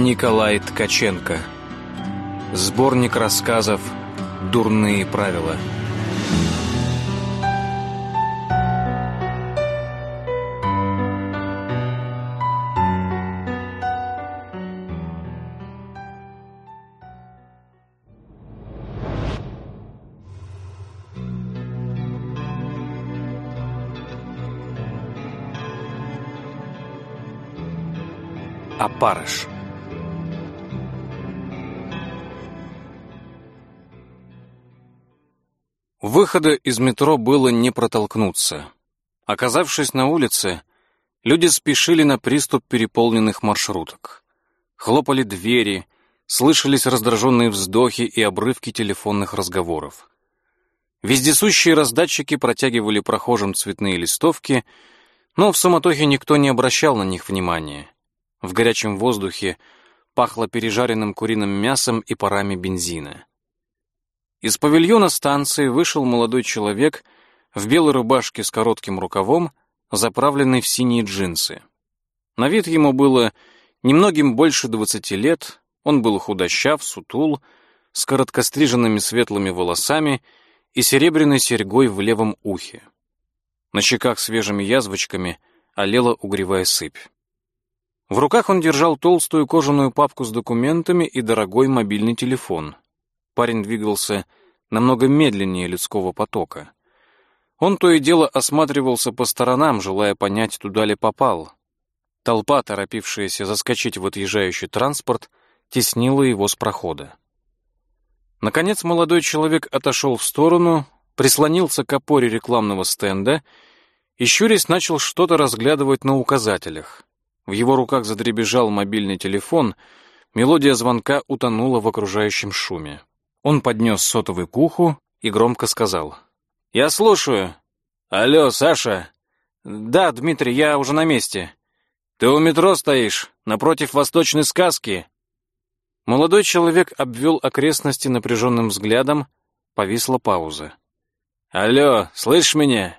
Николай Ткаченко. Сборник рассказов «Дурные правила». Опарыш. У выхода из метро было не протолкнуться. Оказавшись на улице, люди спешили на приступ переполненных маршруток. Хлопали двери, слышались раздраженные вздохи и обрывки телефонных разговоров. Вездесущие раздатчики протягивали прохожим цветные листовки, но в суматохе никто не обращал на них внимания. В горячем воздухе пахло пережаренным куриным мясом и парами бензина. Из павильона станции вышел молодой человек в белой рубашке с коротким рукавом, заправленный в синие джинсы. На вид ему было немногим больше 20 лет, он был худощав, сутул, с короткостриженными светлыми волосами и серебряной серьгой в левом ухе. На щеках свежими язвочками олела угревая сыпь. В руках он держал толстую кожаную папку с документами и дорогой мобильный телефон. Парень двигался намного медленнее людского потока. Он то и дело осматривался по сторонам, желая понять, туда ли попал. Толпа, торопившаяся заскочить в отъезжающий транспорт, теснила его с прохода. Наконец молодой человек отошел в сторону, прислонился к опоре рекламного стенда и, щурясь, начал что-то разглядывать на указателях. В его руках задребезжал мобильный телефон, мелодия звонка утонула в окружающем шуме. Он поднес сотовый к уху и громко сказал: «Я слушаю». «Алло, Саша?» «Да, Дмитрий, я уже на месте». «Ты у метро стоишь, напротив Восточной сказки?» Молодой человек обвел окрестности напряженным взглядом, повисла пауза. «Алло, слышишь меня?»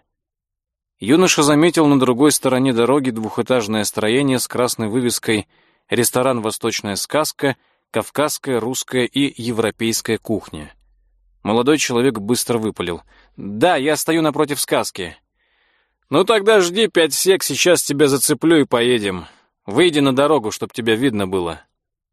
Юноша заметил на другой стороне дороги двухэтажное строение с красной вывеской «Ресторан «Восточная сказка», «Кавказская, русская и европейская кухня». Молодой человек быстро выпалил: «Да, я стою напротив сказки». «Ну тогда жди 5 сек, сейчас тебя зацеплю и поедем. Выйди на дорогу, чтоб тебя видно было».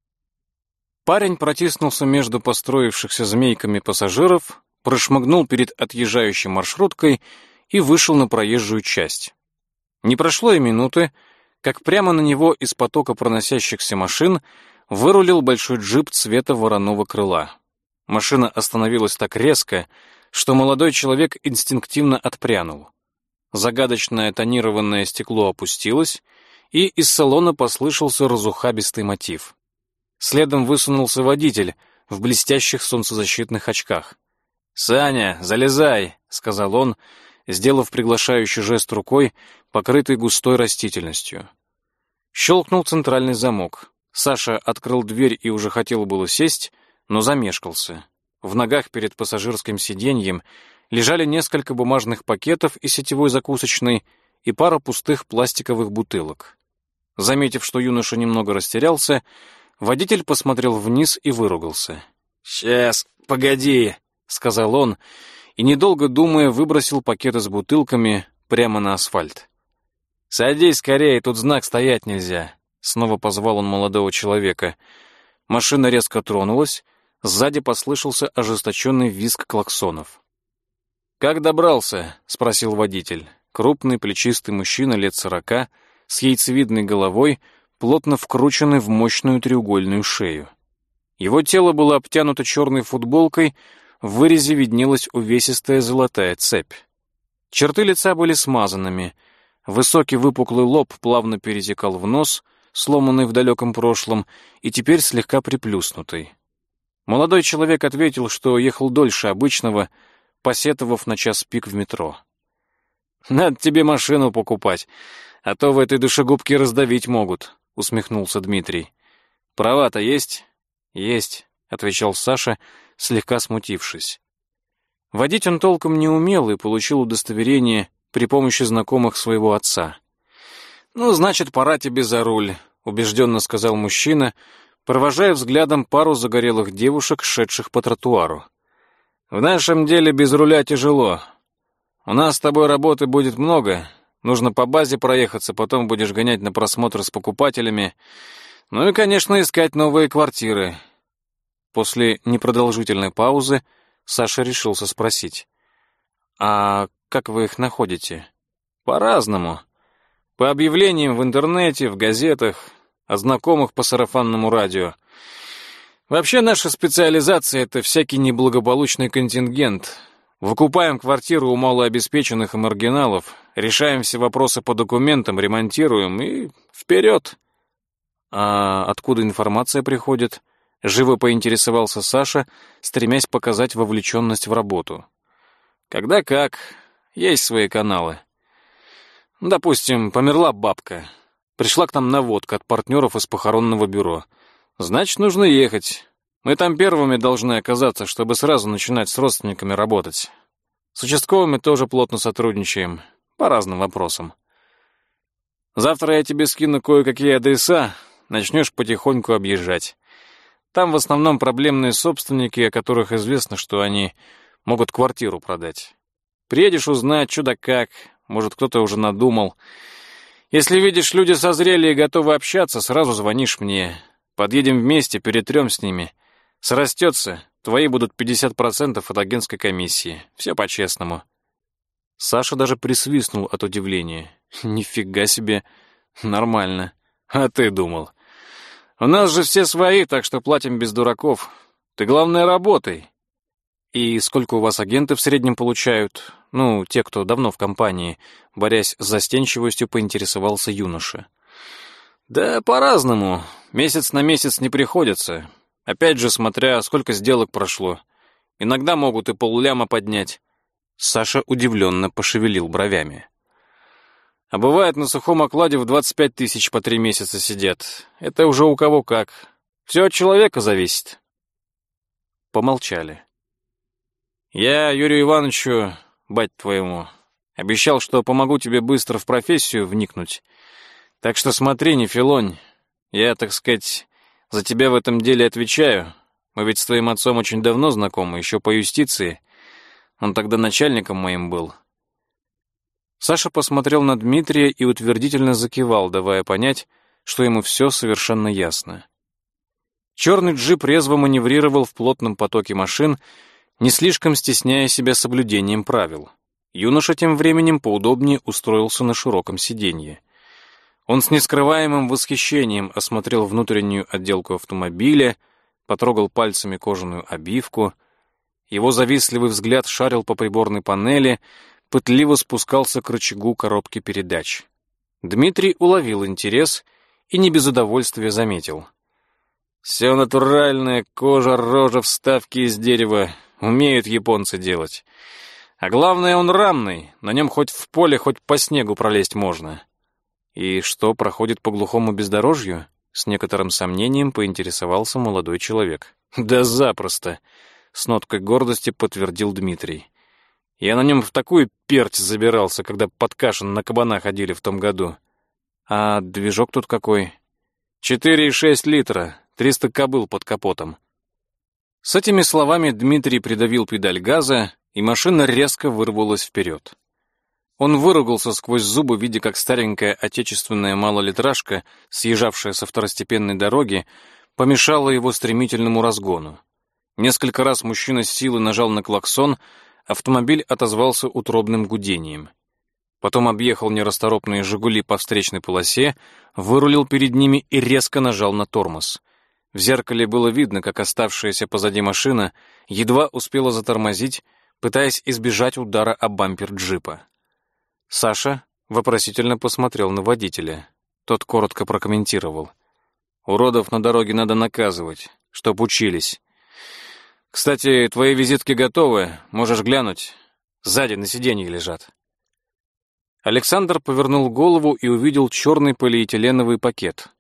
Парень протиснулся между построившихся змейками пассажиров, прошмыгнул перед отъезжающей маршруткой и вышел на проезжую часть. Не прошло и минуты, как прямо на него из потока проносящихся машин вырулил большой джип цвета вороного крыла. Машина остановилась так резко, что молодой человек инстинктивно отпрянул. Загадочное тонированное стекло опустилось, и из салона послышался разухабистый мотив. Следом высунулся водитель в блестящих солнцезащитных очках. «Саня, залезай», — сказал он, сделав приглашающий жест рукой, покрытой густой растительностью. Щелкнул центральный замок. Саша открыл дверь и уже хотел было сесть, но замешкался. В ногах перед пассажирским сиденьем лежали несколько бумажных пакетов из сетевой закусочной и пара пустых пластиковых бутылок. Заметив, что юноша немного растерялся, водитель посмотрел вниз и выругался. «Сейчас, погоди», — сказал он, и, недолго думая, выбросил пакеты с бутылками прямо на асфальт. «Садись скорее, тут знак стоять нельзя», — снова позвал он молодого человека. Машина резко тронулась, сзади послышался ожесточенный визг клаксонов. «Как добрался?» — спросил водитель. Крупный, плечистый мужчина лет 40, с яйцевидной головой, плотно вкрученный в мощную треугольную шею. Его тело было обтянуто черной футболкой, в вырезе виднелась увесистая золотая цепь. Черты лица были смазанными, высокий выпуклый лоб плавно перетекал в нос, сломанный в далеком прошлом, и теперь слегка приплюснутый. Молодой человек ответил, что ехал дольше обычного, посетовав на час пик в метро. «Надо тебе машину покупать, а то в этой душегубке раздавить могут», — усмехнулся Дмитрий. «Права-то есть?» «Есть», — отвечал Саша, слегка смутившись. Водить он толком не умел и получил удостоверение при помощи знакомых своего отца. «Ну, значит, пора тебе за руль», — убежденно сказал мужчина, провожая взглядом пару загорелых девушек, шедших по тротуару. «В нашем деле без руля тяжело. У нас с тобой работы будет много. Нужно по базе проехаться, потом будешь гонять на просмотр с покупателями. Ну и, конечно, искать новые квартиры». После непродолжительной паузы Саша решился спросить: «А как вы их находите?» «По-разному. По объявлениям в интернете, в газетах, о знакомых по сарафанному радио. Вообще наша специализация — это всякий неблагополучный контингент. Выкупаем квартиру у малообеспеченных и маргиналов, решаем все вопросы по документам, ремонтируем и вперед». «А откуда информация приходит?» — живо поинтересовался Саша, стремясь показать вовлеченность в работу. «Когда как. Есть свои каналы. Допустим, померла бабка. Пришла к нам наводка от партнеров из похоронного бюро. Значит, нужно ехать. Мы там первыми должны оказаться, чтобы сразу начинать с родственниками работать. С участковыми тоже плотно сотрудничаем. По разным вопросам. Завтра я тебе скину кое-какие адреса, начнешь потихоньку объезжать. Там в основном проблемные собственники, о которых известно, что они могут квартиру продать. Приедешь узнать, что да как, может, кто-то уже надумал. Если видишь, люди созрели и готовы общаться, сразу звонишь мне. Подъедем вместе, перетрем с ними. Срастется, твои будут 50% от агентской комиссии. Все по-честному». Саша даже присвистнул от удивления. «Нифига себе, нормально. А ты думал? У нас же все свои, так что платим без дураков. Ты, главное, работай». «И сколько у вас агенты в среднем получают? Ну, те, кто давно в компании», — борясь с застенчивостью, поинтересовался юноша. «Да по-разному. Месяц на месяц не приходится. Опять же, смотря сколько сделок прошло. Иногда могут и полляма поднять». Саша удивленно пошевелил бровями. «А бывает, на сухом окладе в 25 тысяч по 3 месяца сидят. Это уже у кого как. Все от человека зависит». Помолчали. «Я Юрию Ивановичу, бать твоему, обещал, что помогу тебе быстро в профессию вникнуть. Так что смотри, не филонь. Я, так сказать, за тебя в этом деле отвечаю. Мы ведь с твоим отцом очень давно знакомы, еще по юстиции. Он тогда начальником моим был». Саша посмотрел на Дмитрия и утвердительно закивал, давая понять, что ему все совершенно ясно. Черный джип резво маневрировал в плотном потоке машин, не слишком стесняя себя соблюдением правил. Юноша тем временем поудобнее устроился на широком сиденье. Он с нескрываемым восхищением осмотрел внутреннюю отделку автомобиля, потрогал пальцами кожаную обивку. Его завистливый взгляд шарил по приборной панели, пытливо спускался к рычагу коробки передач. Дмитрий уловил интерес и не без удовольствия заметил: «Все натуральное, кожа, рожа, вставки из дерева. Умеют японцы делать. А главное, он рамный, на нем хоть в поле, хоть по снегу пролезть можно». «И что, проходит по глухому бездорожью?» С некоторым сомнением поинтересовался молодой человек. «Да запросто», — с ноткой гордости подтвердил Дмитрий. «Я на нем в такую перть забирался, когда под Кашин на кабана ходили в том году». «А движок тут какой?» 4,6 литра, 300 кобыл под капотом». С этими словами Дмитрий придавил педаль газа, и машина резко вырвалась вперед. Он выругался сквозь зубы, видя, как старенькая отечественная малолитражка, съезжавшая со второстепенной дороги, помешала его стремительному разгону. Несколько раз мужчина с силой нажал на клаксон, автомобиль отозвался утробным гудением. Потом объехал нерасторопные «Жигули» по встречной полосе, вырулил перед ними и резко нажал на тормоз. В зеркале было видно, как оставшаяся позади машина едва успела затормозить, пытаясь избежать удара о бампер джипа. Саша вопросительно посмотрел на водителя. Тот коротко прокомментировал: «Уродов на дороге надо наказывать, чтоб учились. Кстати, твои визитки готовы, можешь глянуть. Сзади на сиденье лежат». Александр повернул голову и увидел черный полиэтиленовый пакет.